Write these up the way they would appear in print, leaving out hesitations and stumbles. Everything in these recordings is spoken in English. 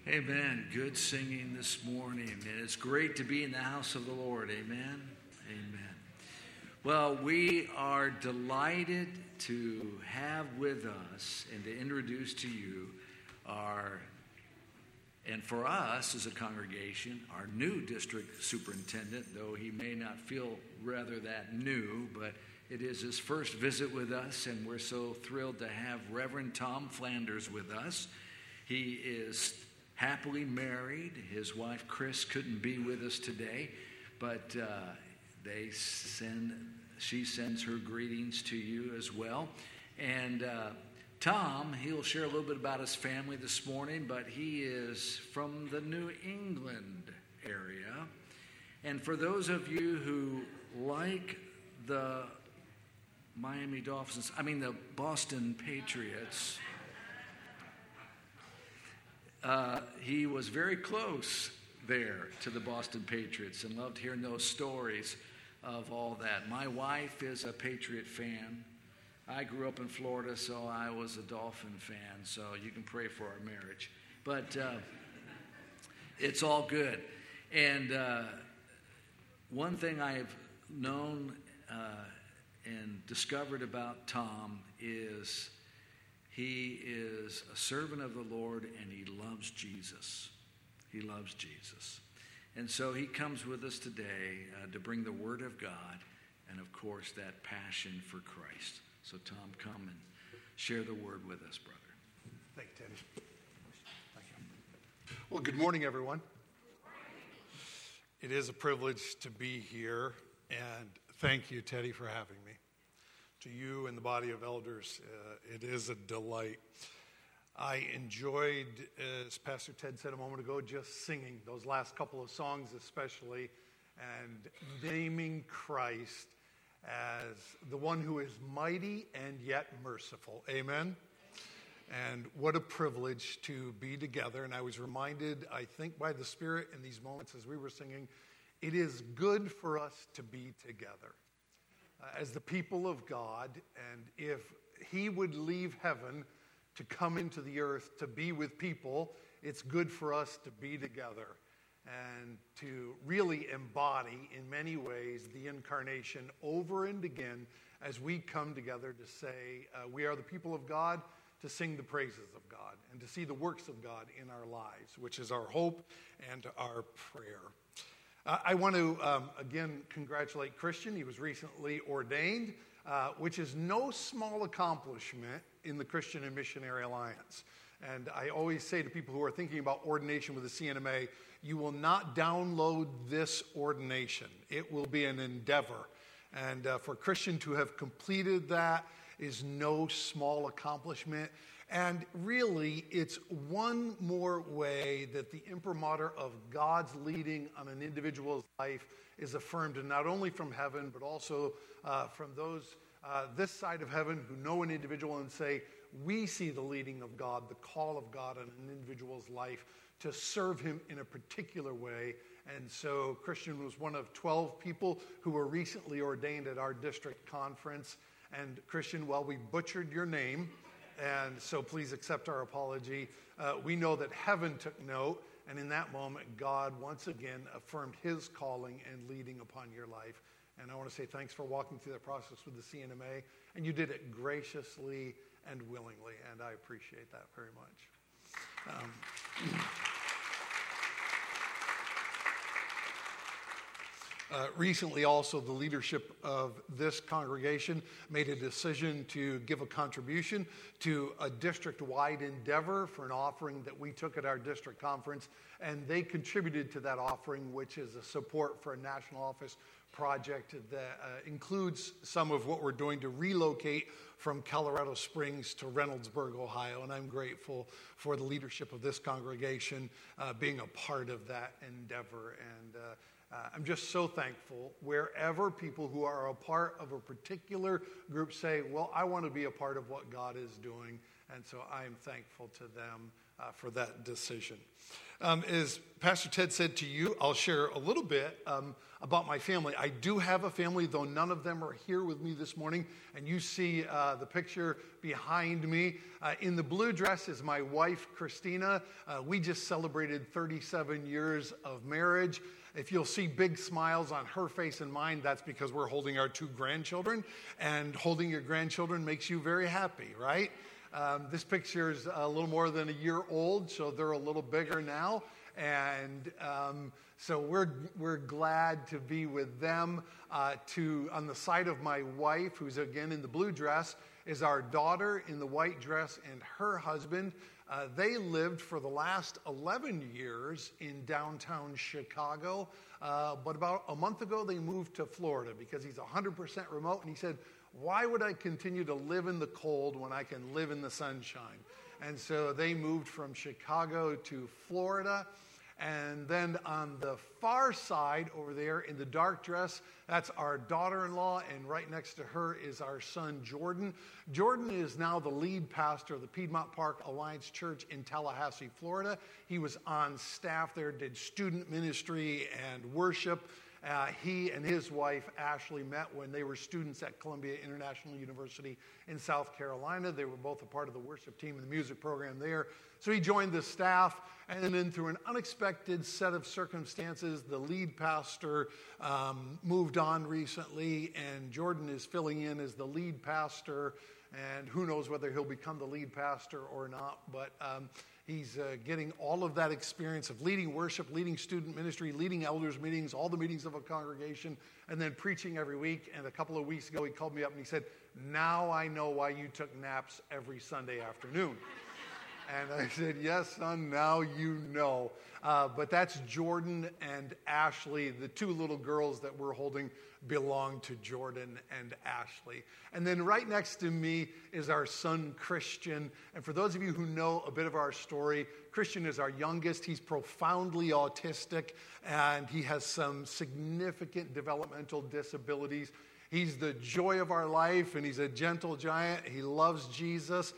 Amen. Good singing this morning. And it's great to be in the house of the Lord. Amen. Amen. Well, we are delighted to have with us and to introduce to you and for us as a congregation, our new district superintendent, though he may not feel rather that new, but it is his first visit with us, and we're so thrilled to have Reverend Tom Flanders with us. He is happily married. His wife, Chris, couldn't be with us today, but she sends her greetings to you as well. And Tom, he'll share a little bit about his family this morning, but he is from the New England area. And for those of you who like the the Boston Patriots, he was very close there to the Boston Patriots and loved hearing those stories of all that. My wife is a Patriot fan. I grew up in Florida, so I was a Dolphin fan, so you can pray for our marriage. But it's all good. And one thing I have known and discovered about Tom is he is a servant of the Lord, and he loves Jesus. He loves Jesus. And so he comes with us today to bring the Word of God and, of course, that passion for Christ. So, Tom, come and share the Word with us, brother. Thank you, Teddy. Thank you. Well, good morning, everyone. It is a privilege to be here, and thank you, Teddy, for having me. To you and the body of elders, it is a delight. I enjoyed, as Pastor Ted said a moment ago, just singing those last couple of songs especially, and naming Christ as the one who is mighty and yet merciful. Amen? And what a privilege to be together. And I was reminded, I think, by the Spirit in these moments as we were singing, it is good for us to be together as the people of God. And if He would leave heaven to come into the earth to be with people, it's good for us to be together and to really embody in many ways the incarnation over and again as we come together to say we are the people of God, to sing the praises of God and to see the works of God in our lives, which is our hope and our prayer. I want to again congratulate Christian. He was recently ordained, which is no small accomplishment in the Christian and Missionary Alliance. And I always say to people who are thinking about ordination with the CNMA, you will not download this ordination. It will be an endeavor. And for Christian to have completed that is no small accomplishment. And really, it's one more way that the imprimatur of God's leading on an individual's life is affirmed, and not only from heaven, but also from those this side of heaven who know an individual and say, we see the leading of God, the call of God on an individual's life to serve Him in a particular way. And so Christian was one of 12 people who were recently ordained at our district conference. And Christian, while we butchered your name, and so please accept our apology, we know that heaven took note, and in that moment, God once again affirmed His calling and leading upon your life. And I want to say thanks for walking through that process with the CNMA, and you did it graciously and willingly, and I appreciate that very much. Recently also, the leadership of this congregation made a decision to give a contribution to a district-wide endeavor for an offering that we took at our district conference, and they contributed to that offering, which is a support for a national office project that includes some of what we're doing to relocate from Colorado Springs to Reynoldsburg, Ohio, and I'm grateful for the leadership of this congregation being a part of that endeavor. And I'm just so thankful wherever people who are a part of a particular group say, well, I want to be a part of what God is doing, and so I'm thankful to them for that decision. As Pastor Ted said to you, I'll share a little bit about my family. I do have a family, though none of them are here with me this morning. And you see the picture behind me. In the blue dress is my wife, Christina. We just celebrated 37 years of marriage. If you'll see big smiles on her face and mine, that's because we're holding our 2 grandchildren. And holding your grandchildren makes you very happy, right? This picture is a little more than a year old, so they're a little bigger now. And so we're glad to be with them. On the side of my wife, who's again in the blue dress, is our daughter in the white dress and her husband. They lived for the last 11 years in downtown Chicago, but about a month ago they moved to Florida because he's 100% remote, and he said, why would I continue to live in the cold when I can live in the sunshine? And so they moved from Chicago to Florida. And then on the far side over there in the dark dress, that's our daughter-in-law, and right next to her is our son, Jordan. Jordan is now the lead pastor of the Piedmont Park Alliance Church in Tallahassee, Florida. He was on staff there, did student ministry and worship. He and his wife, Ashley, met when they were students at Columbia International University in South Carolina. They were both a part of the worship team and the music program there. So he joined the staff, and then through an unexpected set of circumstances, the lead pastor moved on recently, and Jordan is filling in as the lead pastor, and who knows whether he'll become the lead pastor or not, but he's getting all of that experience of leading worship, leading student ministry, leading elders meetings, all the meetings of a congregation, and then preaching every week. And a couple of weeks ago, he called me up and he said, now I know why you took naps every Sunday afternoon. And I said, yes, son, now you know. But that's Jordan and Ashley. The 2 little girls that we're holding belong to Jordan and Ashley. And then right next to me is our son, Christian. And for those of you who know a bit of our story, Christian is our youngest. He's profoundly autistic, and he has some significant developmental disabilities. He's the joy of our life, and he's a gentle giant. He loves Jesus,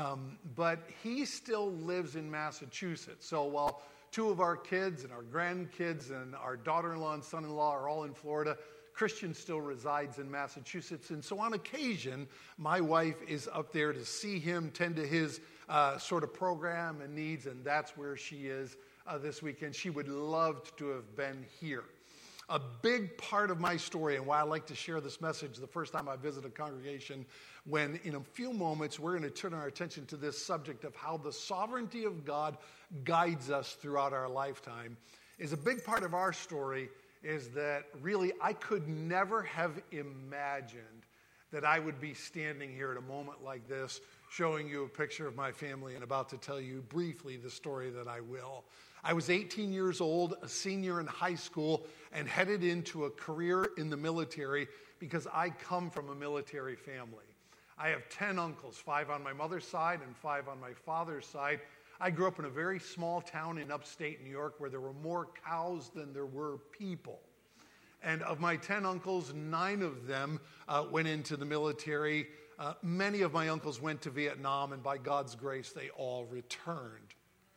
but he still lives in Massachusetts. So while 2 of our kids and our grandkids and our daughter-in-law and son-in-law are all in Florida, Christian still resides in Massachusetts. And so on occasion, my wife is up there to see him, tend to his sort of program and needs, and that's where she is this weekend. She would love to have been here. A big part of my story, and why I like to share this message the first time I visit a congregation, when in a few moments we're going to turn our attention to this subject of how the sovereignty of God guides us throughout our lifetime, is a big part of our story is that really I could never have imagined that I would be standing here at a moment like this, showing you a picture of my family and about to tell you briefly the story that I will. I was 18 years old, a senior in high school, and headed into a career in the military because I come from a military family. I have 10 uncles, 5 on my mother's side and 5 on my father's side. I grew up in a very small town in upstate New York where there were more cows than there were people. And of my 10 uncles, 9 of them went into the military. Many of my uncles went to Vietnam, and by God's grace, they all returned.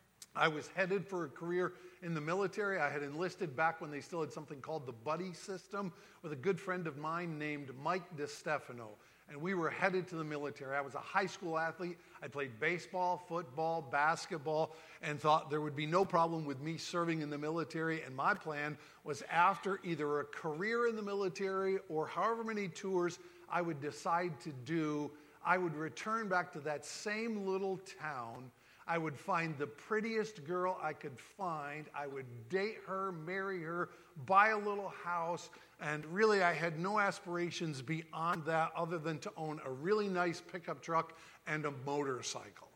I was headed for a career in the military. I had enlisted back when they still had something called the buddy system with a good friend of mine named Mike DeStefano. And we were headed to the military. I was a high school athlete. I played baseball, football, basketball, and thought there would be no problem with me serving in the military. And my plan was after either a career in the military or however many tours I would decide to do, I would return back to that same little town. I would find the prettiest girl I could find. I would date her, marry her, buy a little house. And really, I had no aspirations beyond that other than to own a really nice pickup truck and a motorcycle.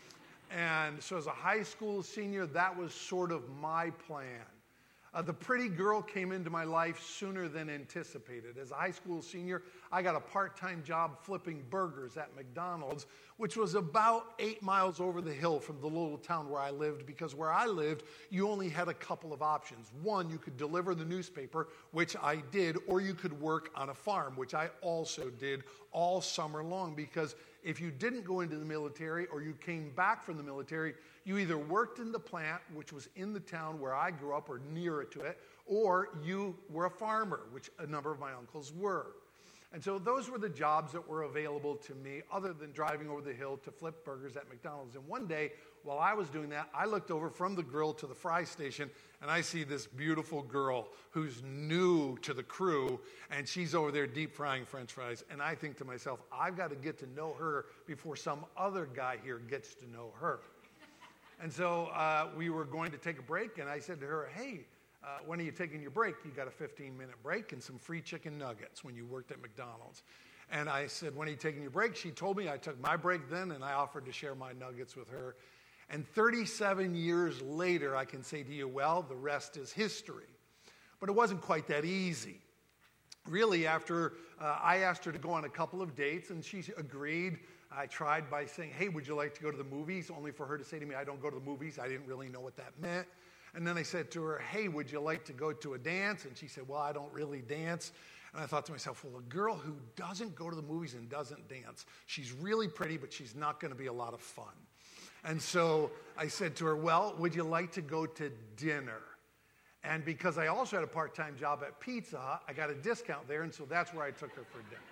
And so as a high school senior, that was sort of my plan. The pretty girl came into my life sooner than anticipated. As a high school senior, I got a part-time job flipping burgers at McDonald's which was about 8 miles over the hill from the little town where I lived, because where I lived, you only had a couple of options. One, you could deliver the newspaper, which I did, or you could work on a farm, which I also did all summer long, because if you didn't go into the military or you came back from the military, you either worked in the plant, which was in the town where I grew up or near to it, or you were a farmer, which a number of my uncles were. And so those were the jobs that were available to me, other than driving over the hill to flip burgers at McDonald's. And one day, while I was doing that, I looked over from the grill to the fry station, and I see this beautiful girl who's new to the crew, and she's over there deep frying French fries. And I think to myself, I've got to get to know her before some other guy here gets to know her. And so we were going to take a break, and I said to her, hey, when are you taking your break? You got a 15-minute break and some free chicken nuggets when you worked at McDonald's. And I said, when are you taking your break? She told me. I took my break then, and I offered to share my nuggets with her. And 37 years later, I can say to you, well, the rest is history. But it wasn't quite that easy. Really, after I asked her to go on a couple of dates, and she agreed, I tried by saying, hey, would you like to go to the movies? Only for her to say to me, I don't go to the movies. I didn't really know what that meant. And then I said to her, hey, would you like to go to a dance? And she said, well, I don't really dance. And I thought to myself, well, a girl who doesn't go to the movies and doesn't dance, she's really pretty, but she's not going to be a lot of fun. And so I said to her, well, would you like to go to dinner? And because I also had a part-time job at Pizza Hut, I got a discount there, and so that's where I took her for dinner.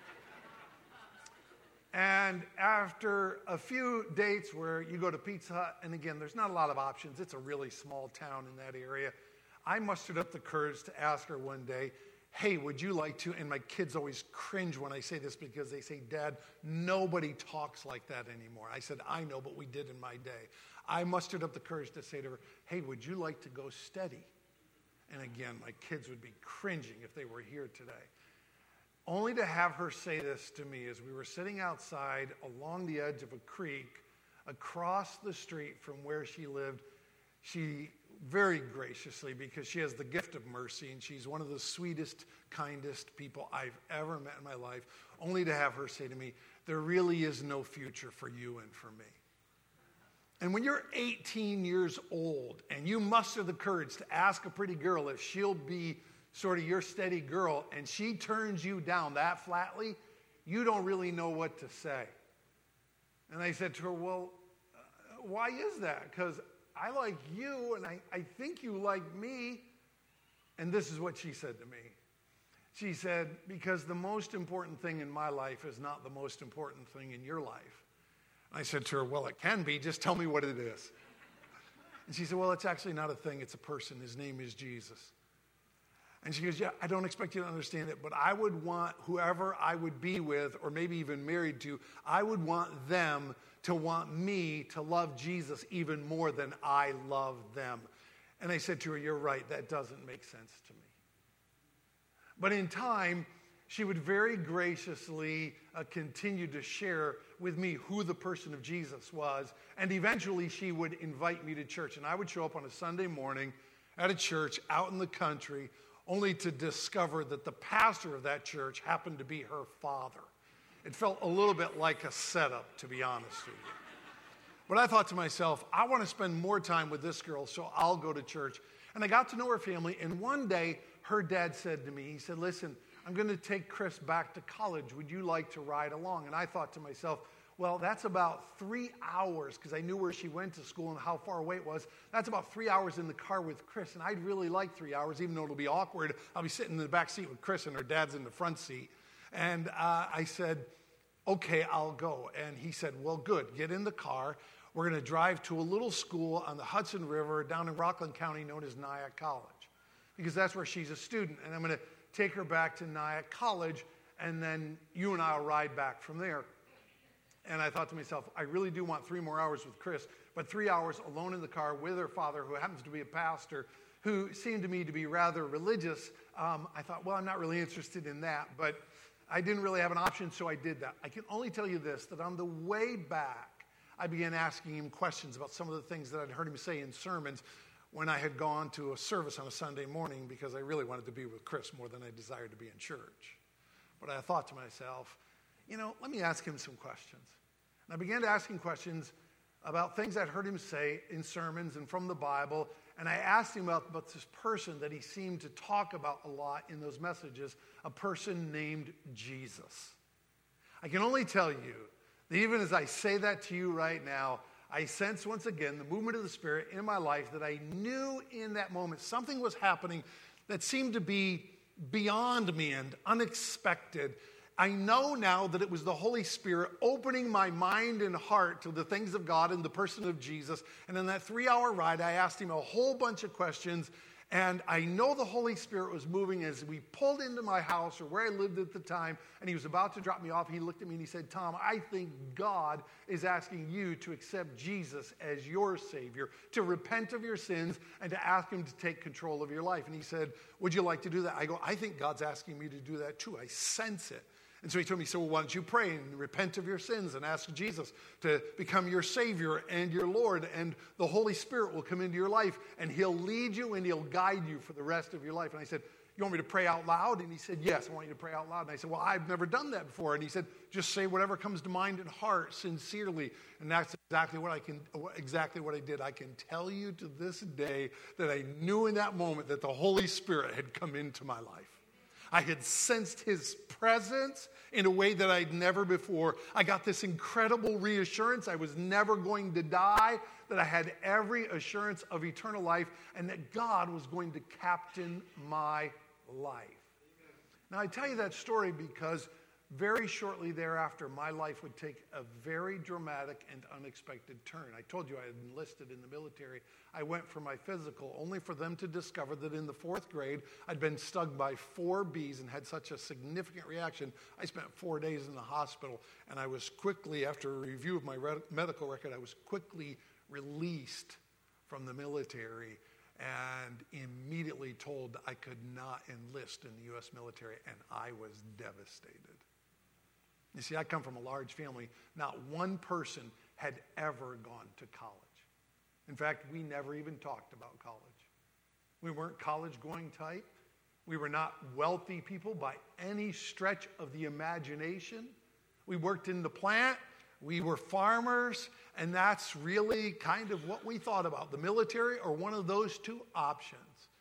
And after a few dates where you go to Pizza Hut, and again, there's not a lot of options. It's a really small town in that area. I mustered up the courage to ask her one day, hey, would you like to, and my kids always cringe when I say this because they say, Dad, nobody talks like that anymore. I said, I know, but we did in my day. I mustered up the courage to say to her, hey, would you like to go steady? And again, my kids would be cringing if they were here today. Only to have her say this to me as we were sitting outside along the edge of a creek across the street from where she lived. She very graciously, because she has the gift of mercy and she's one of the sweetest, kindest people I've ever met in my life, only to have her say to me, there really is no future for you and for me. And when you're 18 years old and you muster the courage to ask a pretty girl if she'll be sort of your steady girl, and she turns you down that flatly, you don't really know what to say. And I said to her, well, why is that? Because I like you, and I think you like me. And this is what she said to me. She said, because the most important thing in my life is not the most important thing in your life. And I said to her, well, it can be. Just tell me what it is. And she said, well, it's actually not a thing. It's a person. His name is Jesus. And she goes, yeah, I don't expect you to understand it, but I would want whoever I would be with, or maybe even married to, I would want them to want me to love Jesus even more than I love them. And I said to her, you're right, that doesn't make sense to me. But in time, she would very graciously continue to share with me who the person of Jesus was, and eventually she would invite me to church. And I would show up on a Sunday morning at a church out in the country, only to discover that the pastor of that church happened to be her father. It felt a little bit like a setup, to be honest with you. But I thought to myself, I want to spend more time with this girl, so I'll go to church. And I got to know her family, and one day her dad said to me, he said, listen, I'm going to take Chris back to college. Would you like to ride along? And I thought to myself, well, that's about 3 hours, because I knew where she went to school and how far away it was. That's about 3 hours in the car with Chris, and I'd really like 3 hours, even though it'll be awkward. I'll be sitting in the back seat with Chris, and her dad's in the front seat. And I said, okay, I'll go. And he said, well, good. Get in the car. We're going to drive to a little school on the Hudson River down in Rockland County known as Nyack College, because that's where she's a student. And I'm going to take her back to Nyack College, and then you and I will ride back from there. And I thought to myself, I really do want 3 more hours with Chris, but 3 hours alone in the car with her father, who happens to be a pastor, who seemed to me to be rather religious. I thought, well, I'm not really interested in that, but I didn't really have an option, so I did that. I can only tell you this, that on the way back, I began asking him questions about some of the things that I'd heard him say in sermons when I had gone to a service on a Sunday morning, because I really wanted to be with Chris more than I desired to be in church. But I thought to myself, let me ask him some questions. And I began to ask him questions about things I'd heard him say in sermons and from the Bible. And I asked him about this person that he seemed to talk about a lot in those messages, a person named Jesus. I can only tell you that even as I say that to you right now, I sense once again the movement of the Spirit in my life that I knew in that moment something was happening that seemed to be beyond me and unexpected. I know now that it was the Holy Spirit opening my mind and heart to the things of God and the person of Jesus. And in that 3-hour ride, I asked him a whole bunch of questions. And I know the Holy Spirit was moving as we pulled into my house or where I lived at the time, and he was about to drop me off. He looked at me and he said, Tom, I think God is asking you to accept Jesus as your Savior, to repent of your sins, and to ask him to take control of your life. And he said, would you like to do that? I go, I think God's asking me to do that too. I sense it. And so he told me, so why don't you pray and repent of your sins and ask Jesus to become your Savior and your Lord, and the Holy Spirit will come into your life, and he'll lead you and he'll guide you for the rest of your life. And I said, you want me to pray out loud? And he said, yes, I want you to pray out loud. And I said, well, I've never done that before. And he said, just say whatever comes to mind and heart sincerely. And that's exactly what I did. I can tell you to this day that I knew in that moment that the Holy Spirit had come into my life. I had sensed his presence in a way that I'd never before. I got this incredible reassurance I was never going to die, that I had every assurance of eternal life, and that God was going to captain my life. Now, I tell you that story because very shortly thereafter, my life would take a very dramatic and unexpected turn. I told you I had enlisted in the military. I went for my physical, only for them to discover that in the 4th grade, I'd been stung by 4 bees and had such a significant reaction. I spent 4 days in the hospital, and I was quickly, after a review of my medical record, I was quickly released from the military and immediately told I could not enlist in the U.S. military, and I was devastated. You see, I come from a large family. Not one person had ever gone to college. In fact, we never even talked about college. We weren't college-going type. We were not wealthy people by any stretch of the imagination. We worked in the plant. We were farmers, and that's really kind of what we thought about, the military or one of those two options.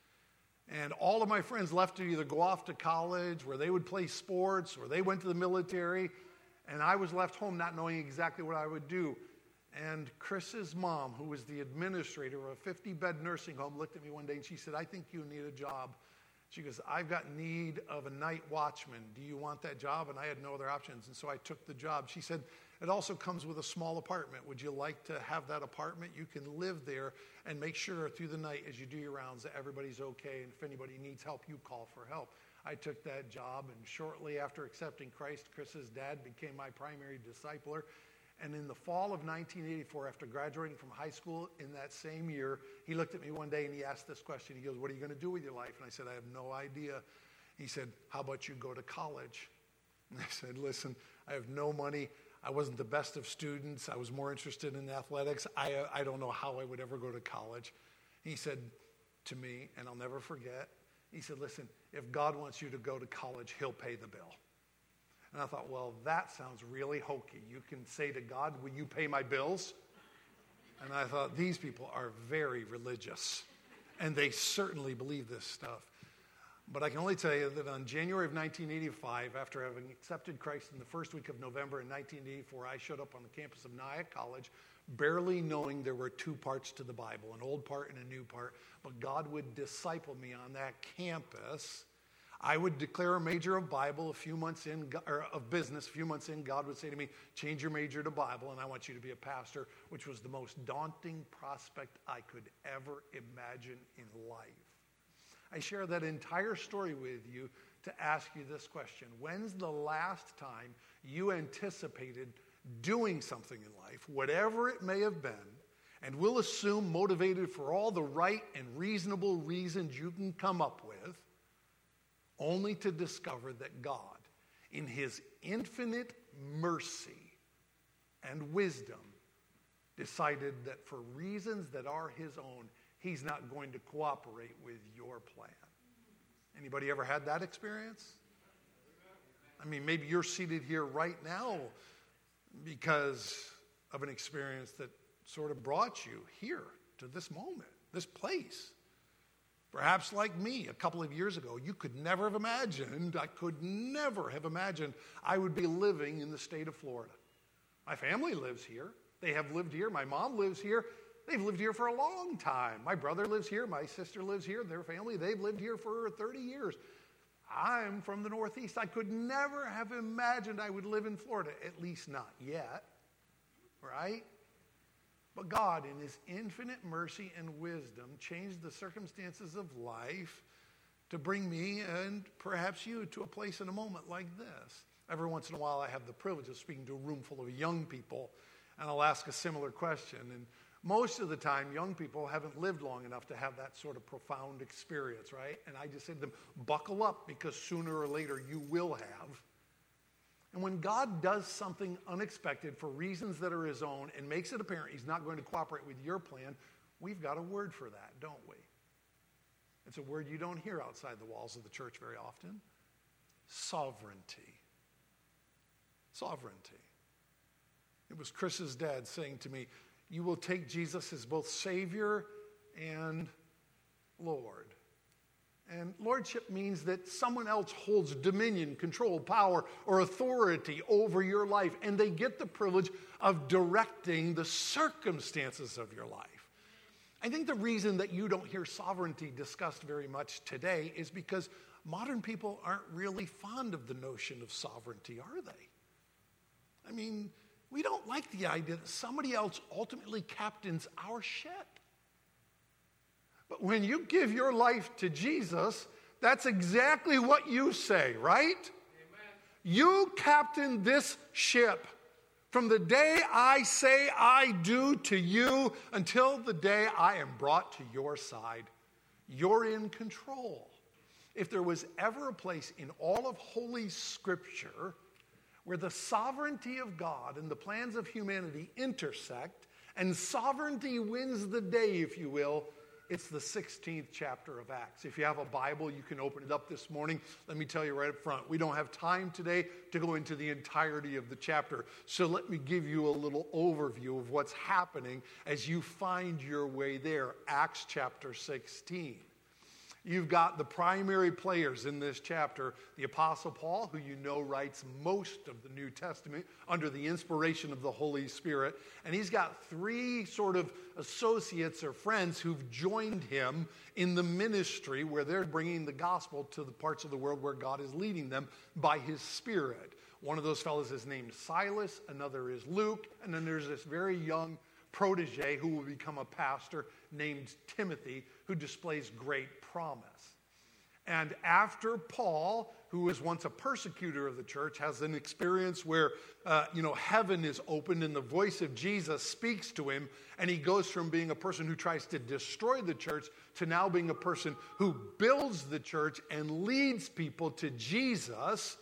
And all of my friends left to either go off to college where they would play sports or they went to the military. And I was left home not knowing exactly what I would do. And Chris's mom, who was the administrator of a 50-bed nursing home, looked at me one day and she said, I think you need a job. She goes, I've got need of a night watchman. Do you want that job? And I had no other options. And so I took the job. She said, it also comes with a small apartment. Would you like to have that apartment? You can live there and make sure through the night as you do your rounds that everybody's okay. And if anybody needs help, you call for help. I took that job, and shortly after accepting Christ, Chris's dad became my primary discipler. And in the fall of 1984, after graduating from high school in that same year, he looked at me one day and he asked this question. He goes, what are you going to do with your life? And I said, I have no idea. He said, how about you go to college? And I said, listen, I have no money. I wasn't the best of students. I was more interested in athletics. I don't know how I would ever go to college. He said to me, and I'll never forget, he said, listen, if God wants you to go to college, he'll pay the bill. And I thought, well, that sounds really hokey. You can say to God, will you pay my bills? And I thought, these people are very religious, and they certainly believe this stuff. But I can only tell you that on January of 1985, after having accepted Christ in the first week of November in 1984, I showed up on the campus of Nyack College, barely knowing there were 2 parts to the Bible, an old part and a new part. But God would disciple me on that campus. I would declare a major of Bible a few months in, or of business. A few months in, God would say to me, change your major to Bible, and I want you to be a pastor, which was the most daunting prospect I could ever imagine in life. I share that entire story with you to ask you this question. When's the last time you anticipated doing something in life, whatever it may have been, and we'll assume motivated for all the right and reasonable reasons you can come up with, only to discover that God, in his infinite mercy and wisdom, decided that for reasons that are his own, he's not going to cooperate with your plan. Anybody ever had that experience? I mean, maybe you're seated here right now because of an experience that sort of brought you here to this moment, this place. Perhaps like me a couple of years ago, you could never have imagined, I could never have imagined I would be living in the state of Florida. My family lives here. They have lived here. My mom lives here. They've lived here for a long time. My brother lives here. My sister lives here. Their family, they've lived here for 30 years. I'm from the Northeast. I could never have imagined I would live in Florida, at least not yet, right? But God, in his infinite mercy and wisdom, changed the circumstances of life to bring me and perhaps you to a place in a moment like this. Every once in a while, I have the privilege of speaking to a room full of young people, and I'll ask a similar question. And most of the time, young people haven't lived long enough to have that sort of profound experience, right? And I just say to them, buckle up, because sooner or later you will have. And when God does something unexpected for reasons that are his own and makes it apparent he's not going to cooperate with your plan, we've got a word for that, don't we? It's a word you don't hear outside the walls of the church very often. Sovereignty. Sovereignty. It was Chris's dad saying to me, you will take Jesus as both Savior and Lord. And lordship means that someone else holds dominion, control, power, or authority over your life, and they get the privilege of directing the circumstances of your life. I think the reason that you don't hear sovereignty discussed very much today is because modern people aren't really fond of the notion of sovereignty, are they? I mean, we don't like the idea that somebody else ultimately captains our ship. But when you give your life to Jesus, that's exactly what you say, right? Amen. You captain this ship from the day I say I do to you until the day I am brought to your side. You're in control. If there was ever a place in all of Holy Scripture where the sovereignty of God and the plans of humanity intersect and sovereignty wins the day, if you will, it's the 16th chapter of Acts. If you have a Bible, you can open it up this morning. Let me tell you right up front, we don't have time today to go into the entirety of the chapter. So let me give you a little overview of what's happening as you find your way there. Acts chapter 16. You've got the primary players in this chapter, the Apostle Paul, who you know writes most of the New Testament under the inspiration of the Holy Spirit. And he's got three sort of associates or friends who've joined him in the ministry where they're bringing the gospel to the parts of the world where God is leading them by his Spirit. One of those fellows is named Silas, another is Luke, and then there's this very young protege who will become a pastor named Timothy, who displays great promise. And after Paul, who was once a persecutor of the church, has an experience where, heaven is opened and the voice of Jesus speaks to him, and he goes from being a person who tries to destroy the church to now being a person who builds the church and leads people to Jesus.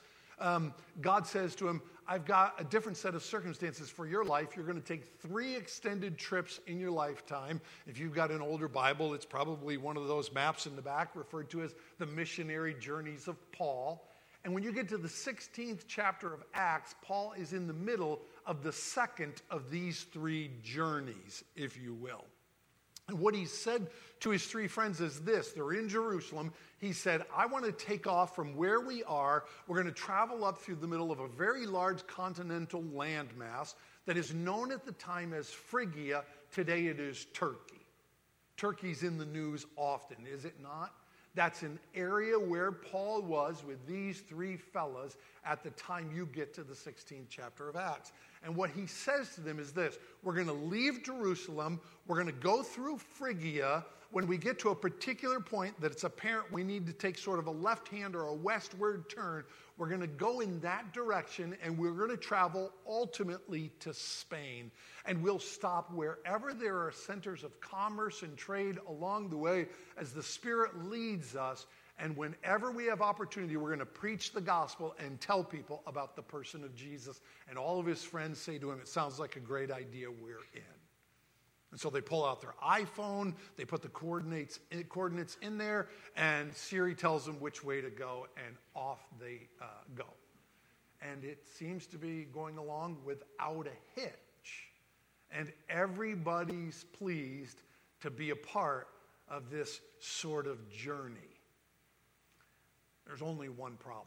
God says to him, I've got a different set of circumstances for your life. You're going to take 3 extended trips in your lifetime. If you've got an older Bible, it's probably one of those maps in the back referred to as the missionary journeys of Paul. And when you get to the 16th chapter of Acts, Paul is in the middle of the second of these 3 journeys, if you will. And what he said to his 3 friends is this. They're in Jerusalem. He said, I want to take off from where we are. We're going to travel up through the middle of a very large continental landmass that is known at the time as Phrygia. Today it is Turkey. Turkey's in the news often, is it not? That's an area where Paul was with these 3 fellas at the time you get to the 16th chapter of Acts. And what he says to them is this: we're going to leave Jerusalem, we're going to go through Phrygia. When we get to a particular point that it's apparent we need to take sort of a left-hand or a westward turn, we're going to go in that direction, and we're going to travel ultimately to Spain. And we'll stop wherever there are centers of commerce and trade along the way as the Spirit leads us. And whenever we have opportunity, we're going to preach the gospel and tell people about the person of Jesus. And all of his friends say to him, it sounds like a great idea, we're in. And so they pull out their iPhone, they put the coordinates in there, and Siri tells them which way to go, and off they go. And it seems to be going along without a hitch. and everybody's pleased to be a part of this sort of journey. There's only one problem.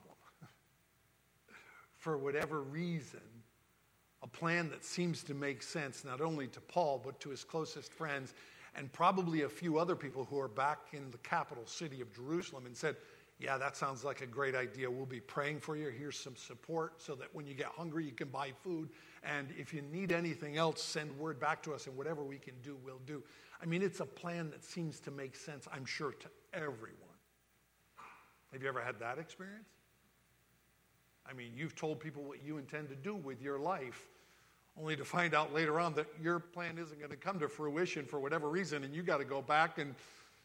For whatever reason, a plan that seems to make sense not only to Paul, but to his closest friends, and probably a few other people who are back in the capital city of Jerusalem, and said, yeah, that sounds like a great idea. We'll be praying for you. Here's some support so that when you get hungry, you can buy food. And if you need anything else, send word back to us, and whatever we can do, we'll do. I mean, it's a plan that seems to make sense, I'm sure, to everyone. Have you ever had that experience? I mean, you've told people what you intend to do with your life, only to find out later on that your plan isn't going to come to fruition for whatever reason, and you got to go back and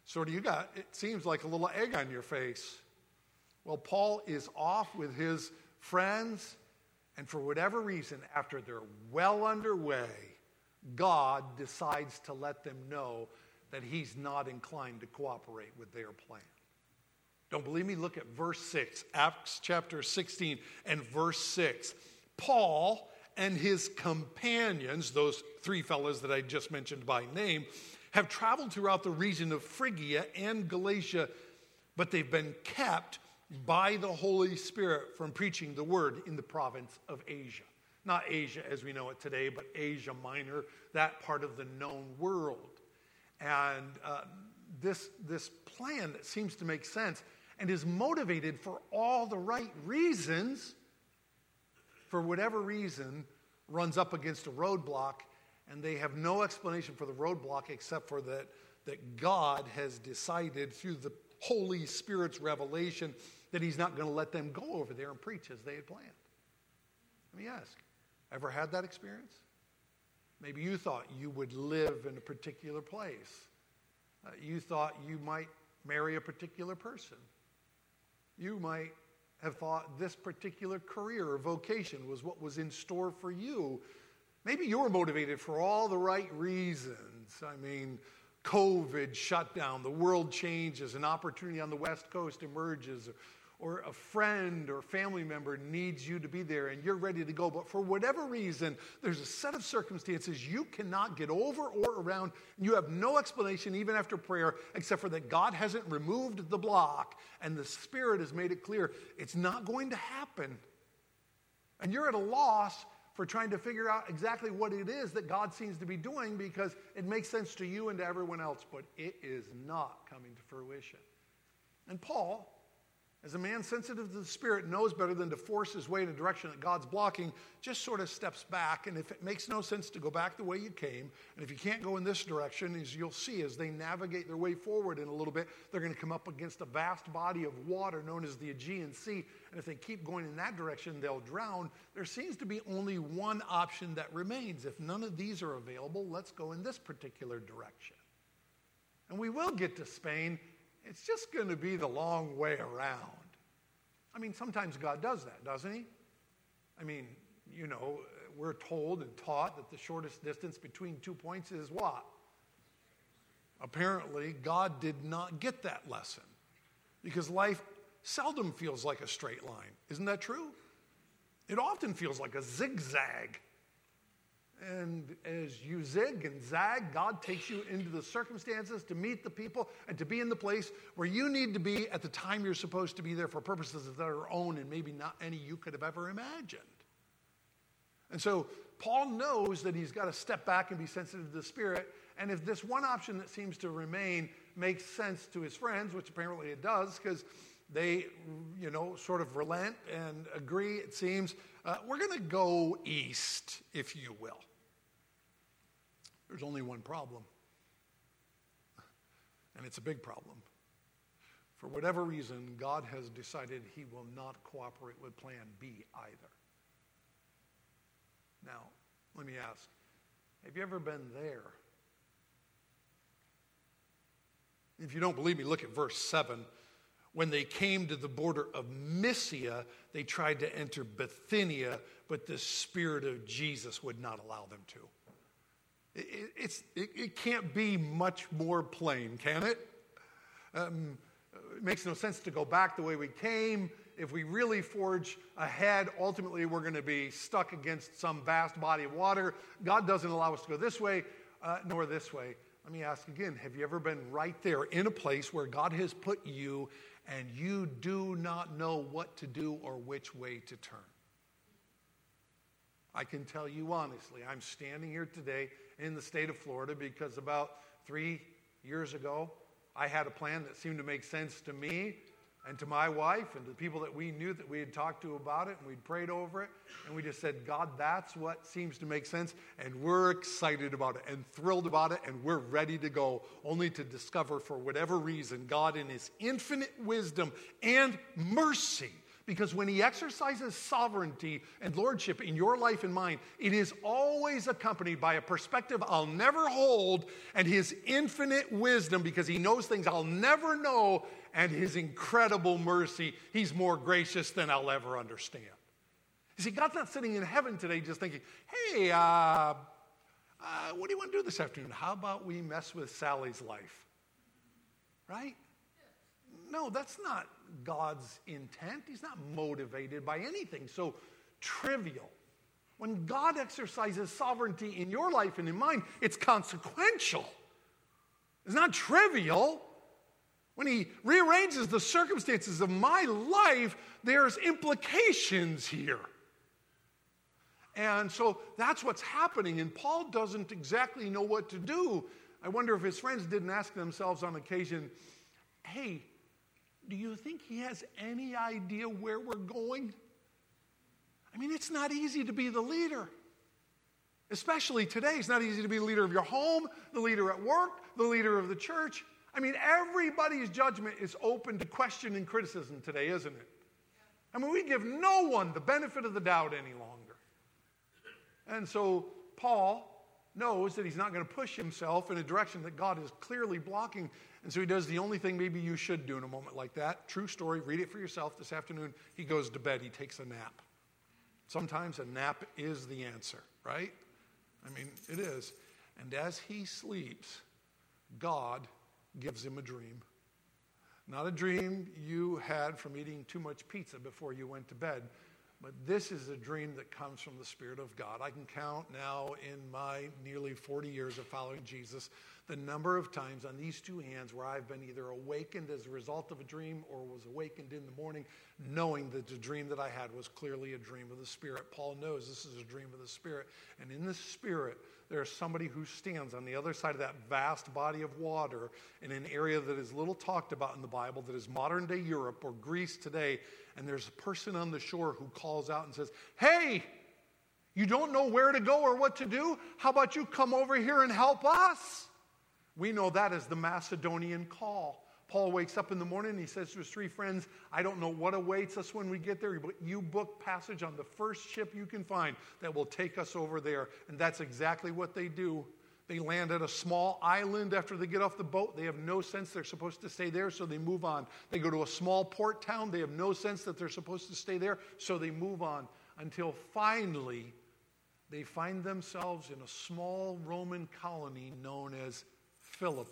it seems like a little egg on your face. Well, Paul is off with his friends, and for whatever reason, after they're well underway, God decides to let them know that he's not inclined to cooperate with their plan. Don't believe me? Look at verse 6, Acts chapter 16 and verse 6. Paul and his companions, those three fellows that I just mentioned by name, have traveled throughout the region of Phrygia and Galatia, but they've been kept by the Holy Spirit from preaching the word in the province of Asia. Not Asia as we know it today, but Asia Minor, that part of the known world. And this plan that seems to make sense and is motivated for all the right reasons, for whatever reason, runs up against a roadblock, and they have no explanation for the roadblock except for that God has decided through the Holy Spirit's revelation that he's not going to let them go over there and preach as they had planned. Let me ask, ever had that experience? Maybe you thought you would live in a particular place. You thought you might marry a particular person. You might have thought this particular career or vocation was what was in store for you. Maybe you were motivated for all the right reasons. I mean, COVID shut down, the world changes, an opportunity on the West Coast emerges, or a friend or family member needs you to be there and you're ready to go. But for whatever reason, there's a set of circumstances you cannot get over or around. And you have no explanation even after prayer, except for that God hasn't removed the block and the Spirit has made it clear it's not going to happen. And you're at a loss for trying to figure out exactly what it is that God seems to be doing, because it makes sense to you and to everyone else, but it is not coming to fruition. And Paul, as a man sensitive to the Spirit, knows better than to force his way in a direction that God's blocking, just sort of steps back. And if it makes no sense to go back the way you came, and if you can't go in this direction, as you'll see as they navigate their way forward in a little bit, they're going to come up against a vast body of water known as the Aegean Sea. And if they keep going in that direction, they'll drown. There seems to be only one option that remains. If none of these are available, let's go in this particular direction. And we will get to Spain. It's just going to be the long way around. I mean, sometimes God does that, doesn't he? I mean, you know, we're told and taught that the shortest distance between 2 points is what? Apparently, God did not get that lesson, because life seldom feels like a straight line. Isn't that true? It often feels like a zigzag. And as you zig and zag, God takes you into the circumstances to meet the people and to be in the place where you need to be at the time you're supposed to be there for purposes of their own and maybe not any you could have ever imagined. And so Paul knows that he's got to step back and be sensitive to the Spirit. And if this one option that seems to remain makes sense to his friends, which apparently it does, because they, sort of relent and agree, it seems, we're going to go east, if you will. There's only one problem, and it's a big problem. For whatever reason, God has decided he will not cooperate with Plan B either. Now, let me ask, have you ever been there? If you don't believe me, look at verse 7. When they came to the border of Mysia, they tried to enter Bithynia, but the Spirit of Jesus would not allow them to. It can't be much more plain, can it? It makes no sense to go back the way we came. if we really forge ahead, ultimately we're going to be stuck against some vast body of water. God doesn't allow us to go this way, nor this way. Let me ask again, have you ever been right there in a place where God has put you and you do not know what to do or which way to turn? I can tell you honestly, I'm standing here today in the state of Florida because about 3 years ago, I had a plan that seemed to make sense to me and to my wife and to the people that we knew that we had talked to about it, and we'd prayed over it, and we just said, God, that's what seems to make sense, and we're excited about it and thrilled about it, and we're ready to go, only to discover for whatever reason, God in his infinite wisdom and mercy, because when he exercises sovereignty and lordship in your life and mine, it is always accompanied by a perspective I'll never hold, and his infinite wisdom, because he knows things I'll never know, and his incredible mercy. He's more gracious than I'll ever understand. You see, God's not sitting in heaven today just thinking, hey, what do you want to do this afternoon? How about we mess with Sally's life? Right? No, that's not God's intent. He's not motivated by anything so trivial. When God exercises sovereignty in your life and in mine, it's consequential. It's not trivial. When he rearranges the circumstances of my life, there's implications here. And so that's what's happening, and Paul doesn't exactly know what to do. I wonder if his friends didn't ask themselves on occasion, hey, do you think he has any idea where we're going? I mean, it's not easy to be the leader. Especially today. It's not easy to be the leader of your home, the leader at work, the leader of the church. I mean, everybody's judgment is open to question and criticism today, isn't it? I mean, we give no one the benefit of the doubt any longer. And so Paul knows that he's not going to push himself in a direction that God is clearly blocking. And so he does the only thing maybe you should do in a moment like that. True story. Read it for yourself this afternoon. He goes to bed. He takes a nap. Sometimes a nap is the answer, right? I mean, it is. And as he sleeps, God gives him a dream. Not a dream you had from eating too much pizza before you went to bed, but this is a dream that comes from the Spirit of God. I can count now in my nearly 40 years of following Jesus the number of times on these two hands where I've been either awakened as a result of a dream or was awakened in the morning knowing that the dream that I had was clearly a dream of the Spirit. Paul knows this is a dream of the Spirit. And in the Spirit, there's somebody who stands on the other side of that vast body of water in an area that is little talked about in the Bible, that is modern-day Europe or Greece today, and there's a person on the shore who calls out and says, hey, you don't know where to go or what to do? How about you come over here and help us? We know that as the Macedonian call. Paul wakes up in the morning and he says to his three friends, I don't know what awaits us when we get there, but you book passage on the first ship you can find that will take us over there. And that's exactly what they do. They land at a small island after they get off the boat. They have no sense they're supposed to stay there, so they move on. They go to a small port town. They have no sense that they're supposed to stay there, so they move on until finally they find themselves in a small Roman colony known as Philippi.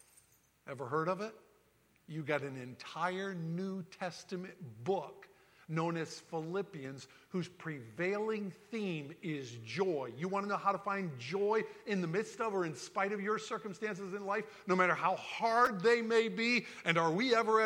Ever heard of it? You got an entire New Testament book known as Philippians, whose prevailing theme is joy. You want to know how to find joy in the midst of or in spite of your circumstances in life, no matter how hard they may be? And are we ever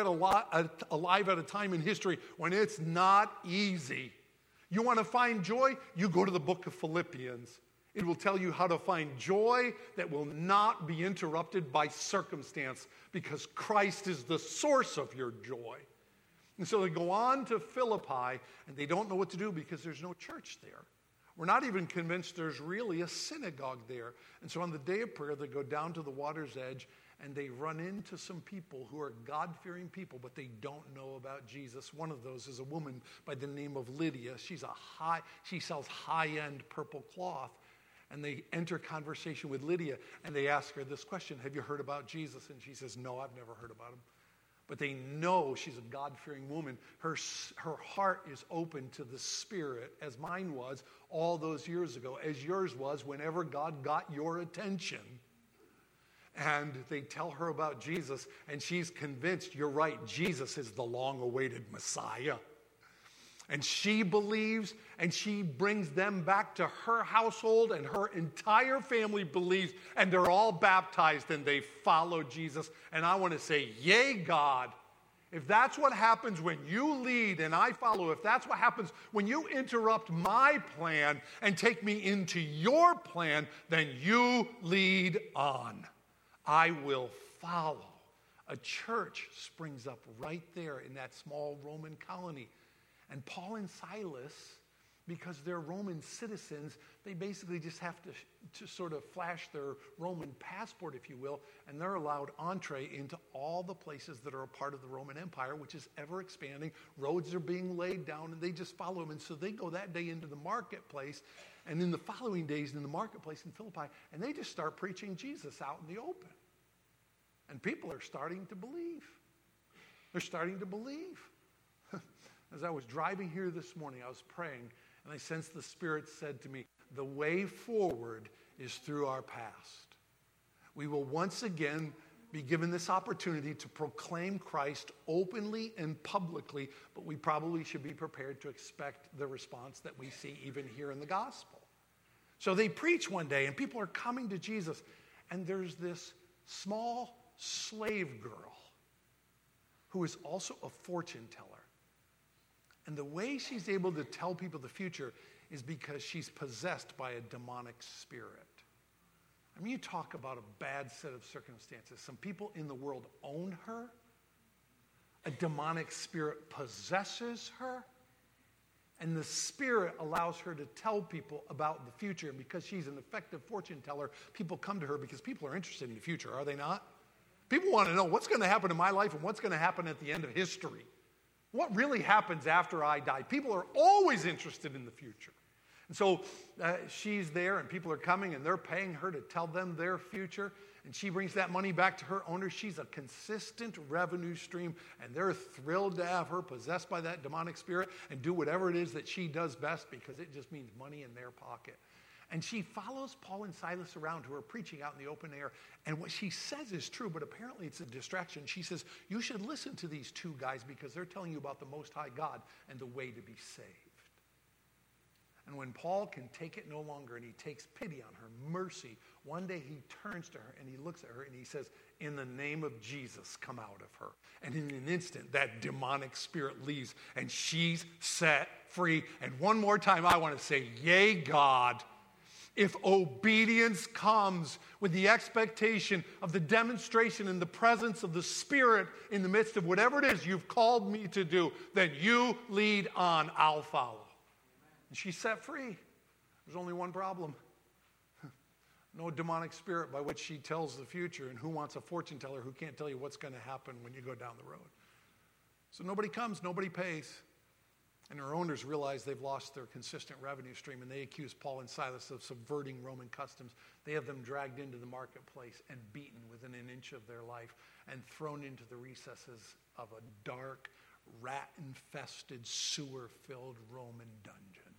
alive at a time in history when it's not easy? You want to find joy? You go to the book of Philippians. It will tell you how to find joy that will not be interrupted by circumstance, because Christ is the source of your joy. And so they go on to Philippi, and they don't know what to do because there's no church there. We're not even convinced there's really a synagogue there. And so on the day of prayer, they go down to the water's edge, and they run into some people who are God-fearing people, but they don't know about Jesus. One of those is a woman by the name of Lydia. She sells high-end purple cloth. And they enter conversation with Lydia, and they ask her this question, have you heard about Jesus? And she says, no, I've never heard about him. But they know she's a God-fearing woman. Her heart is open to the Spirit, as mine was all those years ago, as yours was whenever God got your attention. And they tell her about Jesus, and she's convinced, you're right, Jesus is the long-awaited Messiah. And she believes, and she brings them back to her household, and her entire family believes, and they're all baptized, and they follow Jesus. And I want to say, yay, God. If that's what happens when you lead and I follow, if that's what happens when you interrupt my plan and take me into your plan, then you lead on. I will follow. A church springs up right there in that small Roman colony. And Paul and Silas, because they're Roman citizens, they basically just have to sort of flash their Roman passport, if you will, and they're allowed entree into all the places that are a part of the Roman Empire, which is ever expanding. Roads are being laid down, and they just follow them. And so they go that day into the marketplace, and in the following days in the marketplace in Philippi, and they just start preaching Jesus out in the open. And people are starting to believe. They're starting to believe. As I was driving here this morning, I was praying, and I sensed the Spirit said to me, the way forward is through our past. We will once again be given this opportunity to proclaim Christ openly and publicly, but we probably should be prepared to expect the response that we see even here in the gospel. So they preach one day, and people are coming to Jesus, and there's this small slave girl who is also a fortune teller. And the way she's able to tell people the future is because she's possessed by a demonic spirit. I mean, you talk about a bad set of circumstances. Some people in the world own her. A demonic spirit possesses her. And the spirit allows her to tell people about the future. And because she's an effective fortune teller, people come to her because people are interested in the future, are they not? People want to know what's going to happen in my life and what's going to happen at the end of history. What really happens after I die? People are always interested in the future. And so she's there, and people are coming, and they're paying her to tell them their future. And she brings that money back to her owner. She's a consistent revenue stream, and they're thrilled to have her possessed by that demonic spirit and do whatever it is that she does best, because it just means money in their pocket. And she follows Paul and Silas around, who are preaching out in the open air. And what she says is true, but apparently it's a distraction. She says, you should listen to these two guys because they're telling you about the Most High God and the way to be saved. And when Paul can take it no longer and he takes pity on her, mercy, one day he turns to her and he looks at her and he says, in the name of Jesus, come out of her. And in an instant, that demonic spirit leaves and she's set free. And one more time, I want to say, yay, God. If obedience comes with the expectation of the demonstration and the presence of the Spirit in the midst of whatever it is you've called me to do, then you lead on, I'll follow. And she's set free. There's only one problem. No demonic spirit by which she tells the future, and who wants a fortune teller who can't tell you what's going to happen when you go down the road? So nobody comes, nobody pays. And her owners realize they've lost their consistent revenue stream, and they accuse Paul and Silas of subverting Roman customs. They have them dragged into the marketplace and beaten within an inch of their life and thrown into the recesses of a dark, rat-infested, sewer-filled Roman dungeon.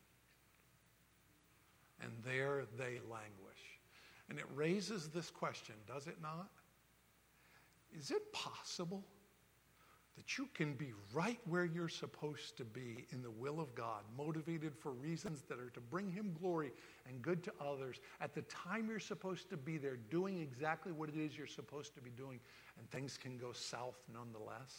And there they languish. And it raises this question, does it not? Is it possible that you can be right where you're supposed to be in the will of God, motivated for reasons that are to bring him glory and good to others, at the time you're supposed to be there, doing exactly what it is you're supposed to be doing, and things can go south nonetheless?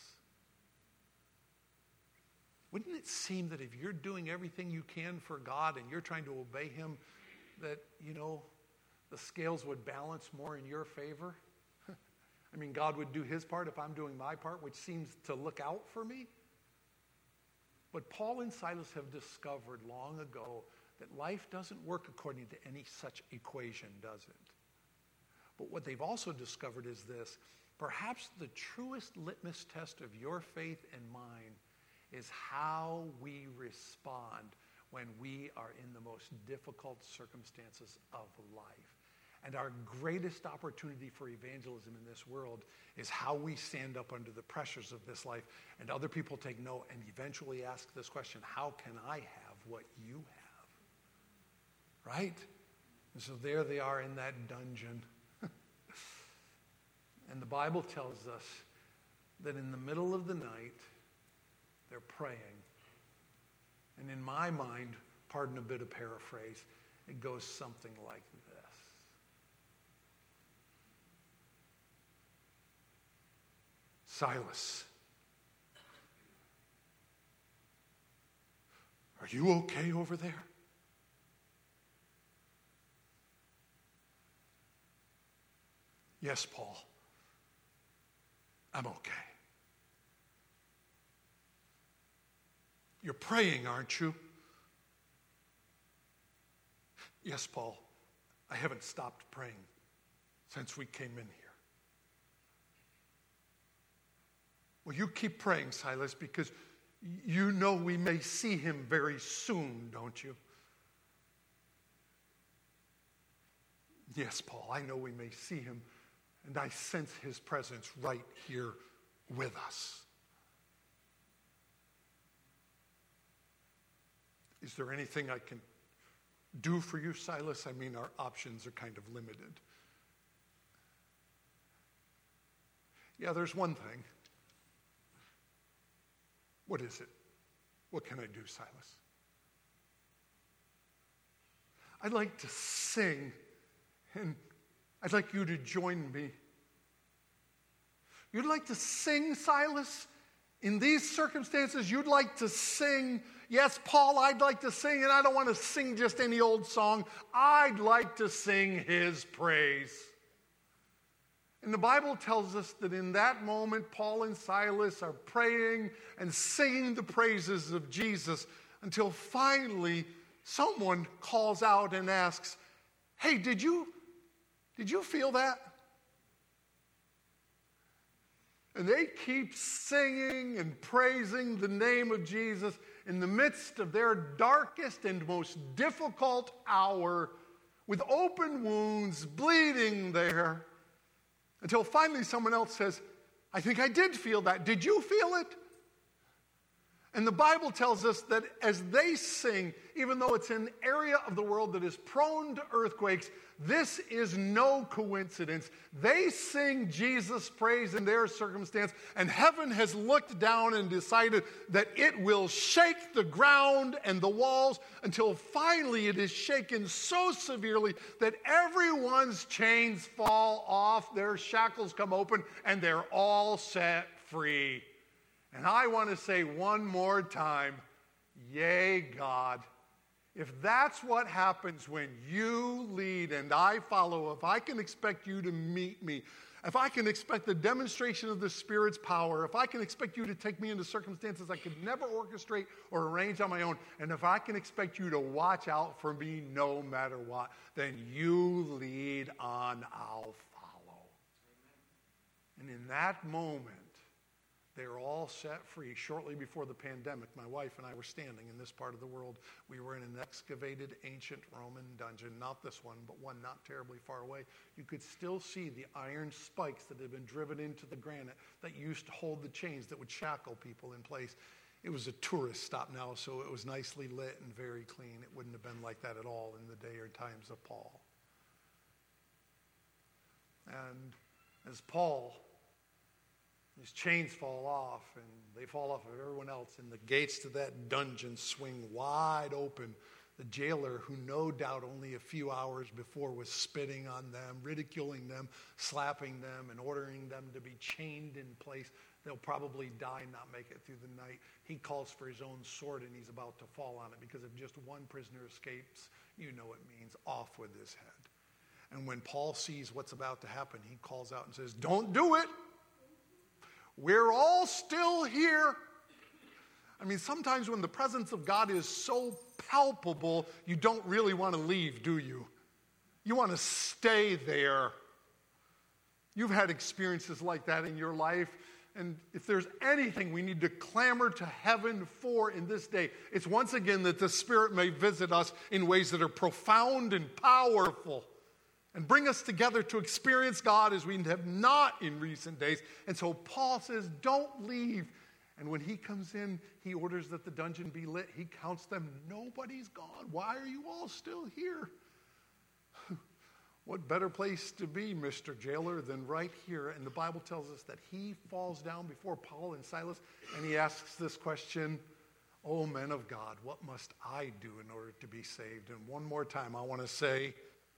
Wouldn't it seem that if you're doing everything you can for God and you're trying to obey him, that, the scales would balance more in your favor? I mean, God would do his part if I'm doing my part, which seems to look out for me. But Paul and Silas have discovered long ago that life doesn't work according to any such equation, does it? But what they've also discovered is this: perhaps the truest litmus test of your faith and mine is how we respond when we are in the most difficult circumstances of life. And our greatest opportunity for evangelism in this world is how we stand up under the pressures of this life. And other people take note and eventually ask this question: how can I have what you have? Right? And so there they are in that dungeon. And the Bible tells us that in the middle of the night, they're praying. And in my mind, pardon a bit of paraphrase, it goes something like this. Silas, are you okay over there? Yes, Paul, I'm okay. You're praying, aren't you? Yes, Paul, I haven't stopped praying since we came in here. Well, you keep praying, Silas, because you know we may see him very soon, don't you? Yes, Paul, I know we may see him, and I sense his presence right here with us. Is there anything I can do for you, Silas? I mean, our options are kind of limited. Yeah, there's one thing. What is it? What can I do, Silas? I'd like to sing, and I'd like you to join me. You'd like to sing, Silas? In these circumstances, you'd like to sing. Yes, Paul, I'd like to sing, and I don't want to sing just any old song. I'd like to sing his praise. And the Bible tells us that in that moment, Paul and Silas are praying and singing the praises of Jesus until finally someone calls out and asks, hey, did you feel that? And they keep singing and praising the name of Jesus in the midst of their darkest and most difficult hour, with open wounds, bleeding there, until finally someone else says, I think I did feel that. Did you feel it? And the Bible tells us that as they sing, even though it's an area of the world that is prone to earthquakes, this is no coincidence. They sing Jesus' praise in their circumstance, and heaven has looked down and decided that it will shake the ground and the walls until finally it is shaken so severely that everyone's chains fall off, their shackles come open, and they're all set free. And I want to say one more time, yay, God. If that's what happens when you lead and I follow, if I can expect you to meet me, if I can expect the demonstration of the Spirit's power, if I can expect you to take me into circumstances I could never orchestrate or arrange on my own, and if I can expect you to watch out for me no matter what, then you lead on, I'll follow. And in that moment, they were all set free. Shortly before the pandemic, my wife and I were standing in this part of the world. We were in an excavated ancient Roman dungeon, not this one, but one not terribly far away. You could still see the iron spikes that had been driven into the granite that used to hold the chains that would shackle people in place. It was a tourist stop now, so it was nicely lit and very clean. It wouldn't have been like that at all in the day or times of Paul. And as Paul, his chains fall off, and they fall off of everyone else, and the gates to that dungeon swing wide open. The jailer, who no doubt only a few hours before was spitting on them, ridiculing them, slapping them, and ordering them to be chained in place. They'll probably die, not make it through the night. He calls for his own sword, and he's about to fall on it, because if just one prisoner escapes, you know it means off with his head. And when Paul sees what's about to happen, he calls out and says, don't do it. We're all still here. I mean, sometimes when the presence of God is so palpable, you don't really want to leave, do you? You want to stay there. You've had experiences like that in your life. And if there's anything we need to clamor to heaven for in this day, it's once again that the Spirit may visit us in ways that are profound and powerful, and bring us together to experience God as we have not in recent days. And so Paul says, don't leave. And when he comes in, he orders that the dungeon be lit. He counts them. Nobody's gone. Why are you all still here? What better place to be, Mr. Jailer, than right here? And the Bible tells us that he falls down before Paul and Silas, and he asks this question, Oh, men of God, what must I do in order to be saved? And one more time, I want to say,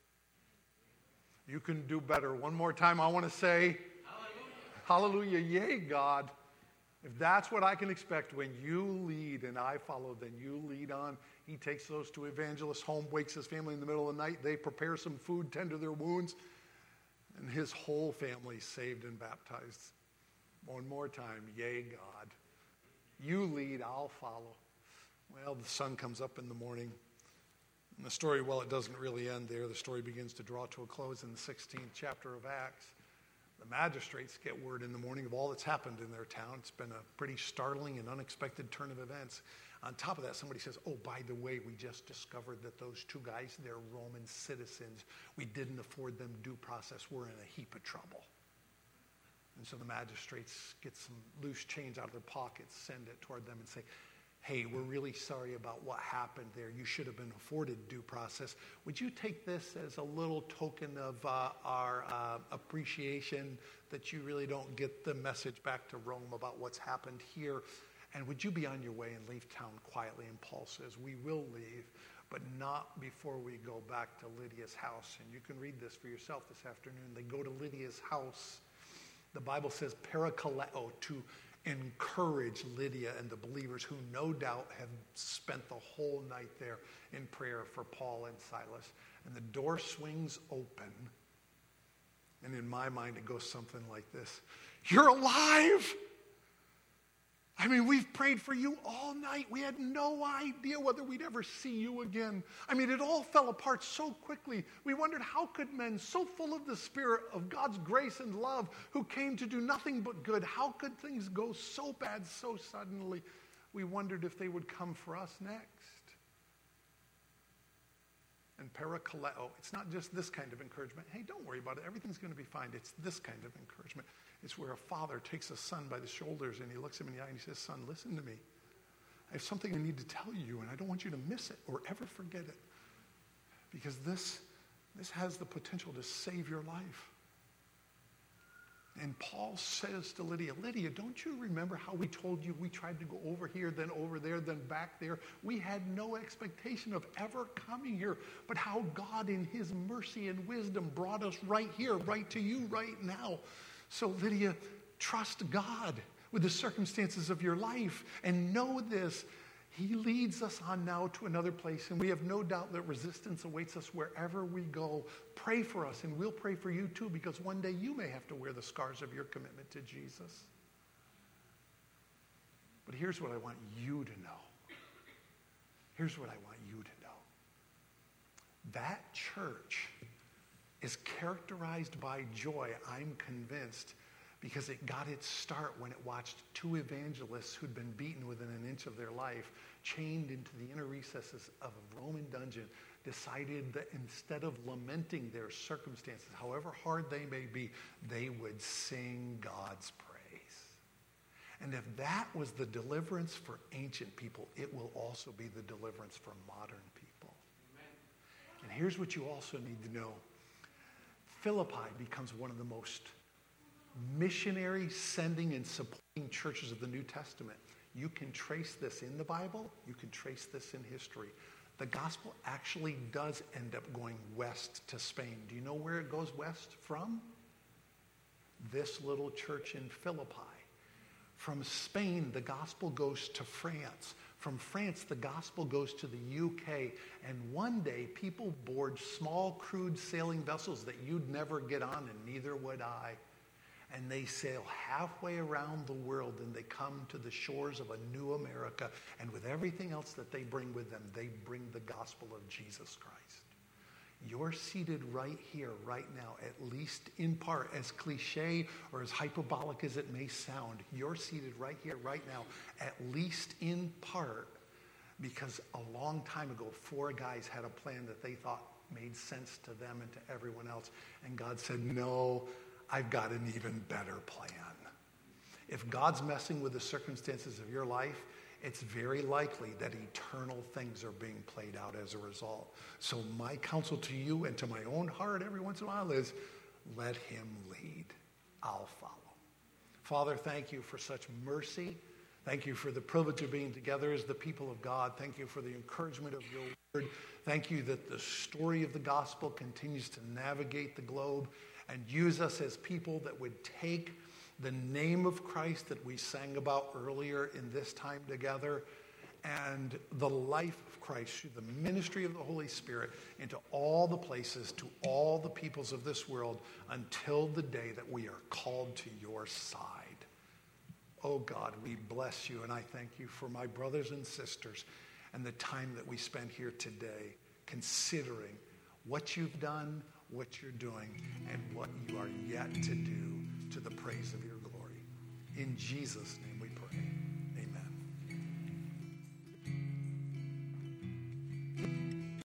you can do better. One more time, I want to say, hallelujah. Hallelujah. Yay, God. If that's what I can expect when you lead and I follow, then you lead on. He takes those two evangelists home, wakes his family in the middle of the night. They prepare some food, tend to their wounds, and his whole family saved and baptized. One more time, yay, God. You lead, I'll follow. Well, the sun comes up in the morning. And the story, well, it doesn't really end there. The story begins to draw to a close in the 16th chapter of Acts. The magistrates get word in the morning of all that's happened in their town. It's been a pretty startling and unexpected turn of events. On top of that, somebody says, oh, by the way, we just discovered that those two guys, they're Roman citizens. We didn't afford them due process. We're in a heap of trouble. And so the magistrates get some loose change out of their pockets, send it toward them and say, hey, we're really sorry about what happened there. You should have been afforded due process. Would you take this as a little token of our appreciation that you really don't get the message back to Rome about what's happened here? And would you be on your way and leave town quietly? And Paul says, we will leave, but not before we go back to Lydia's house. And you can read this for yourself this afternoon. They go to Lydia's house. The Bible says parakaleo, to encourage Lydia and the believers who no doubt have spent the whole night there in prayer for Paul and Silas. And the door swings open. And in my mind, it goes something like this. You're alive! I mean, we've prayed for you all night. We had no idea whether we'd ever see you again. I mean, it all fell apart so quickly. We wondered, how could men so full of the Spirit of God's grace and love, who came to do nothing but good, how could things go so bad so suddenly? We wondered if they would come for us next. And parakaleo, it's not just this kind of encouragement. Hey, don't worry about it. Everything's going to be fine. It's this kind of encouragement. It's where a father takes a son by the shoulders and he looks him in the eye and he says, son, listen to me. I have something I need to tell you, and I don't want you to miss it or ever forget it. Because this has the potential to save your life. And Paul says to Lydia, Lydia, don't you remember how we told you we tried to go over here, then over there, then back there? We had no expectation of ever coming here, but how God in his mercy and wisdom brought us right here, right to you right now. So Lydia, trust God with the circumstances of your life and know this. He leads us on now to another place, and we have no doubt that resistance awaits us wherever we go. Pray for us, and we'll pray for you too, because one day you may have to wear the scars of your commitment to Jesus. But here's what I want you to know. Here's what I want you to know. That church is characterized by joy, I'm convinced, because it got its start when it watched two evangelists who'd been beaten within an inch of their life, chained into the inner recesses of a Roman dungeon, decided that instead of lamenting their circumstances, however hard they may be, they would sing God's praise. And if that was the deliverance for ancient people, it will also be the deliverance for modern people. Amen. And here's what you also need to know. Philippi becomes one of the most missionary sending and supporting churches of the New Testament. You can trace this in the Bible. You can trace this in history. The gospel actually does end up going west to Spain. Do you know where it goes west from? This little church in Philippi. From Spain, the gospel goes to France. From France, the gospel goes to the UK. And one day, people board small, crude sailing vessels that you'd never get on, and neither would I. And they sail halfway around the world, and they come to the shores of a new America. And with everything else that they bring with them, they bring the gospel of Jesus Christ. You're seated right here, right now, at least in part, as cliche or as hyperbolic as it may sound, you're seated right here, right now, at least in part, because a long time ago, 4 guys had a plan that they thought made sense to them and to everyone else. And God said, no, I've got an even better plan. If God's messing with the circumstances of your life, it's very likely that eternal things are being played out as a result. So my counsel to you and to my own heart every once in a while is, let him lead. I'll follow. Father, thank you for such mercy Thank you for the privilege of being together as the people of God. Thank you for the encouragement of your word. Thank you that the story of the gospel continues to navigate the globe and use us as people that would take the name of Christ that we sang about earlier in this time together and the life of Christ through the ministry of the Holy Spirit into all the places, to all the peoples of this world until the day that we are called to your side. Oh God, we bless you, and I thank you for my brothers and sisters and the time that we spent here today considering what you've done, what you're doing, and what you are yet to do to the praise of your glory. In Jesus' name.